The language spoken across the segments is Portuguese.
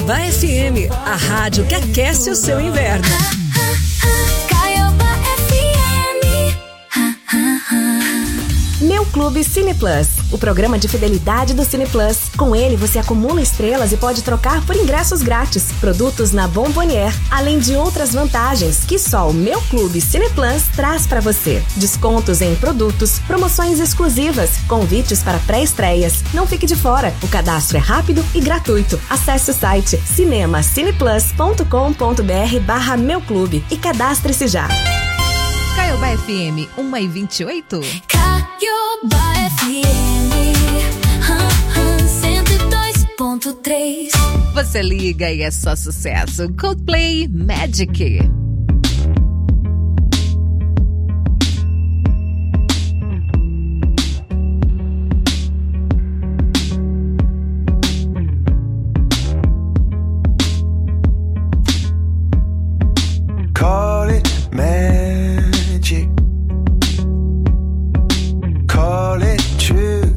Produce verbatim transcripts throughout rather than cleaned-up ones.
Caiobá F M, a rádio que aquece o seu inverno. Caiobá F M. Meu Clube Cine Plus, o programa de fidelidade do Cine Plus. Com ele você acumula estrelas e pode trocar por ingressos grátis, produtos na Bombonier, além de outras vantagens que só o Meu Clube Cine Plus traz para você. Descontos em produtos, promoções exclusivas, convites para pré-estreias. Não fique de fora, o cadastro é rápido e gratuito. Acesse o site cinemacineplus.com.br barra Meu Clube e cadastre-se já. Caiobá F M, uma e vinte e oito. Caiobá F M, cento e dois ponto três. Você liga e é só sucesso. Coldplay, Magic. Call it magic, call it true,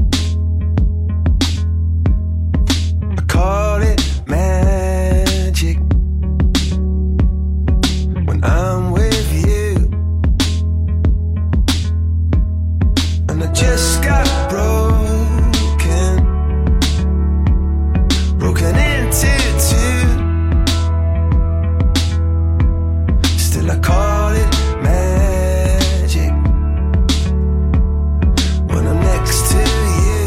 I call it magic when I'm with you, and I just got broken, broken into two. I call it magic when I'm next to you,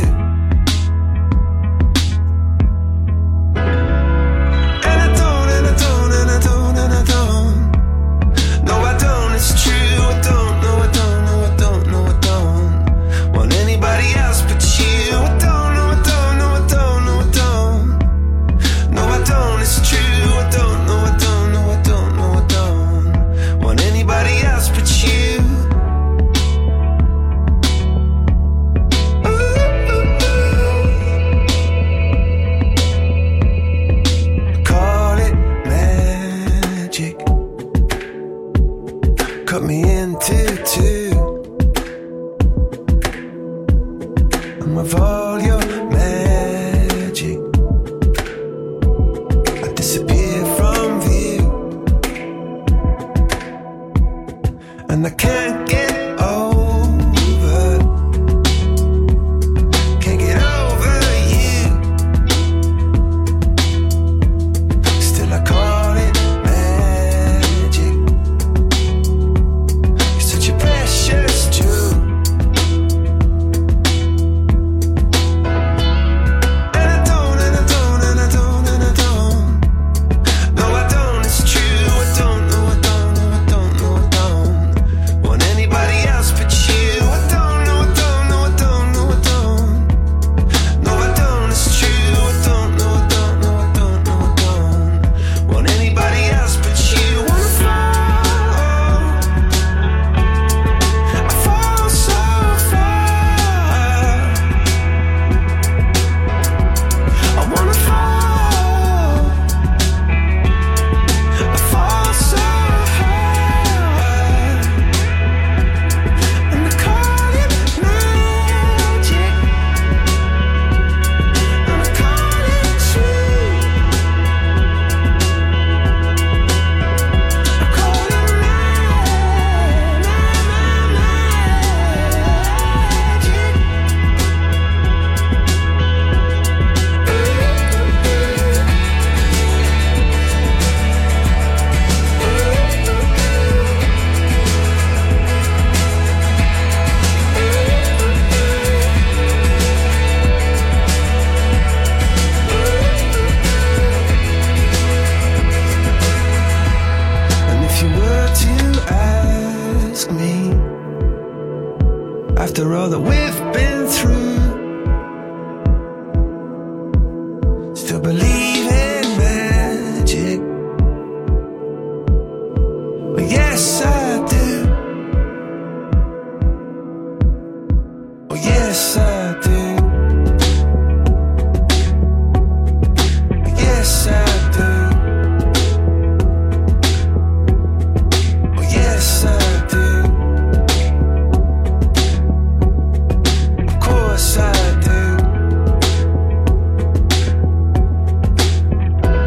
and I don't, and I don't, and I don't, and I don't, no I don't, it's true, I don't, no I don't, no I don't, no I don't want anybody else but you, I don't, no I don't, no I don't, no I don't, no I don't, it's true, I don't, no I don't, no I don't, no I don't want anybody else but you. Ooh, ooh, ooh. Call it magic, cut me into two, I'm of all your magic, I disappear from view, and I can't get over, can't get over you, still I call it magic, you're such a precious jewel, and I don't, and I don't, and I don't, and I don't, no I don't, it's true, I don't, no I don't, no I don't, no I don't want anybody else but you, I don't, no I don't, no I don't, no I don't, no I don't, it's true, I don't, no I don't, no I don't, no I don't want anybody else but you, wanna fall, I fall so far, I wanna fall, I fall so hard, and I call it magic, and I call it true, I call it and if you were to ask me, after all that we've been through, still believe in magic, well, yes I do, well, yes I do, well, yes I do, well, yes I do, of course I do.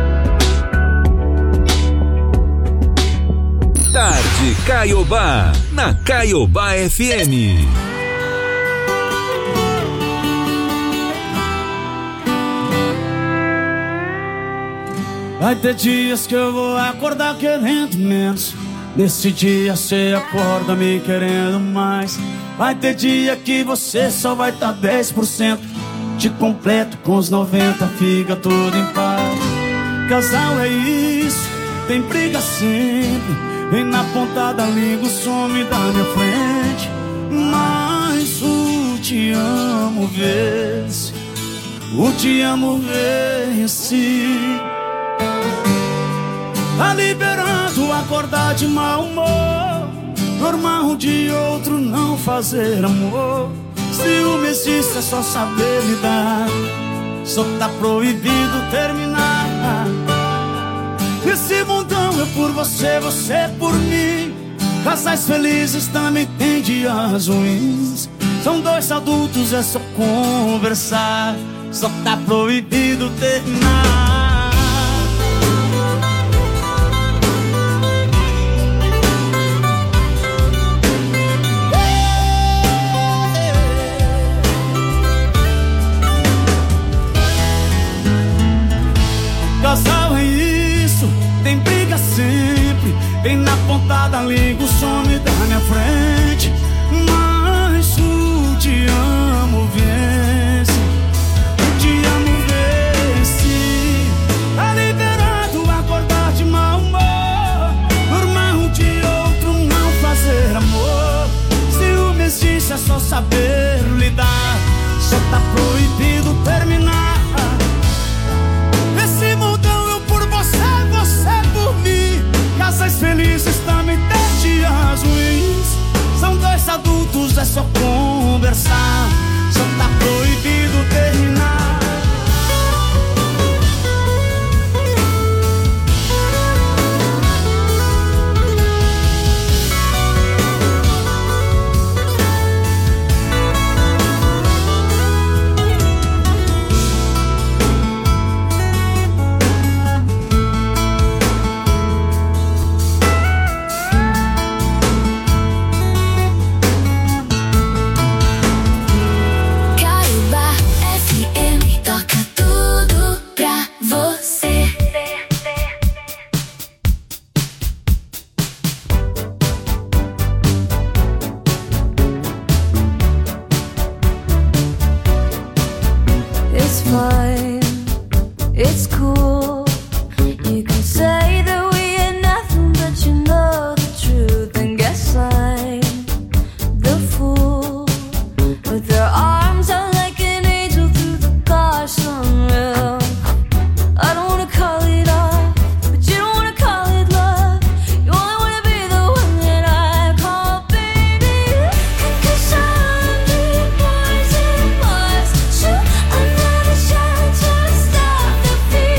Caiobá, na Caiobá F M. Vai ter dias que eu vou acordar querendo menos. Nesse dia cê acorda me querendo mais. Vai ter dia que você só vai tá dez por cento. Te completo com os noventa, fica tudo em paz. Casal é isso, tem briga sempre. Vem na ponta da língua, some da minha frente. Mas o te amo vence, o te amo vence. Tá liberando acordar de mau humor, normal um de outro não fazer amor. Ciúme existe, é só saber lidar. Só tá proibido terminar. Esse mundão é por você, você é por mim. Casais felizes também tem dias ruins. São dois adultos, é só conversar. Só tá proibido terminar. Casal é isso, tem briga sempre. Vem na ponta da língua, some da minha frente. Mas o te amo vence, o te amo vence. Tá liberado acordar de mau humor, normal um de outro não fazer amor. Ciúme existe, é só saber lidar. Só tá proibido terminar. Esse mundão eu por você, você por mim. Casais felizes também tem dias ruins. São dois adultos, é só conversar. Só tá proibido terminar. Feel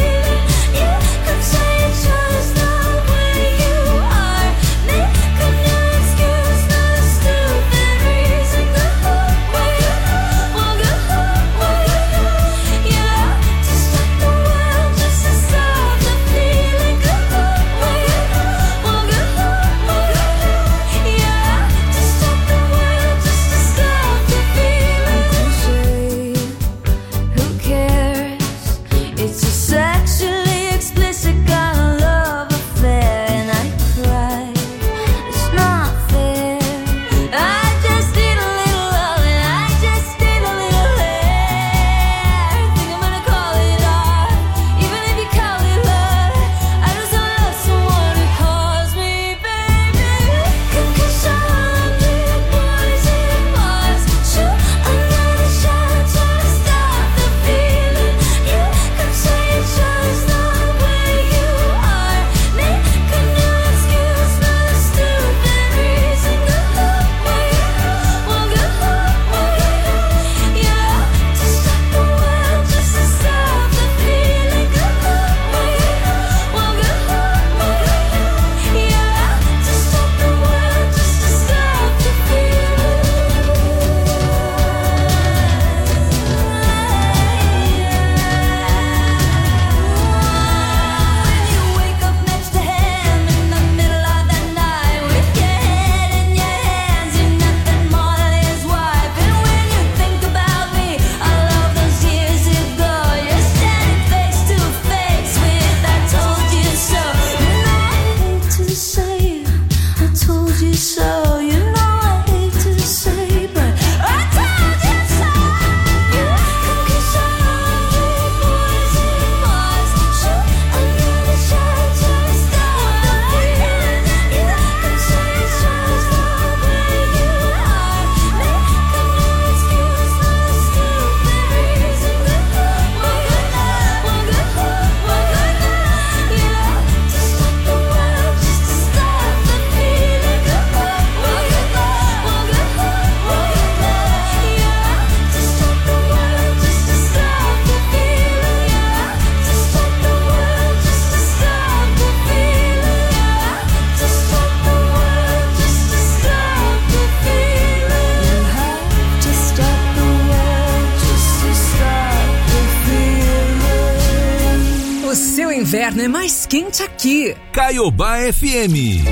inverno é mais quente aqui. Caiobá F M.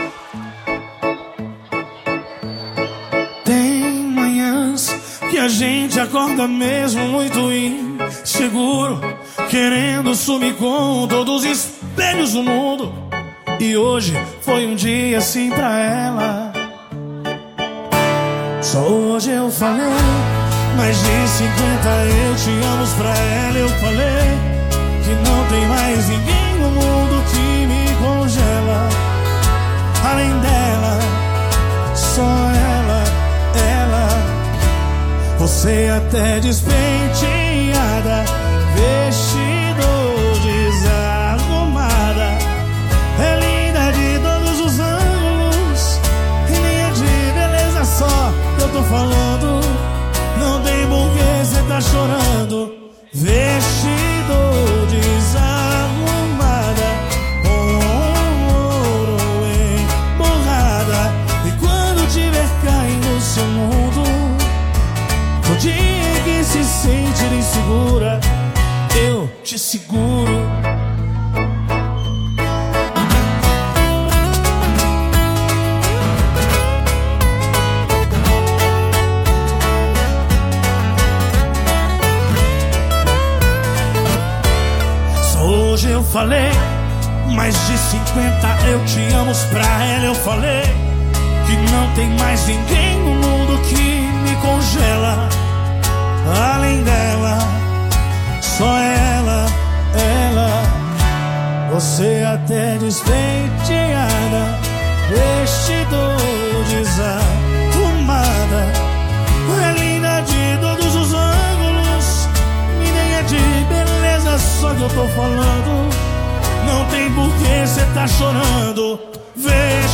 Tem manhãs que a gente acorda mesmo muito inseguro, querendo sumir com todos os espelhos do mundo. E hoje foi um dia assim pra ela. Só hoje eu falei mais de cinquenta eu te amo pra ela. Eu falei que não tem mais ninguém no mundo que me congela. Além dela, só ela, ela. Você até despenteada, vestido desarrumada, é linda de todos os ângulos, e nem é de beleza só que eu tô falando. Não tem porquê cê tá chorando. Vestido desarrumada, com ouro emborrada. E quando tiver caindo no seu mundo, no dia que se sentir insegura, eu te seguro. Hoje eu falei mais de cinquenta eu te amo pra ela. Eu falei que não tem mais ninguém no mundo que me congela. Além dela, só ela, ela. Você até despenteada, vestido desarrumada, é linda de todos os ângulos, e nem é de beleza só que eu tô falando. Não tem porquê cê tá chorando. Veja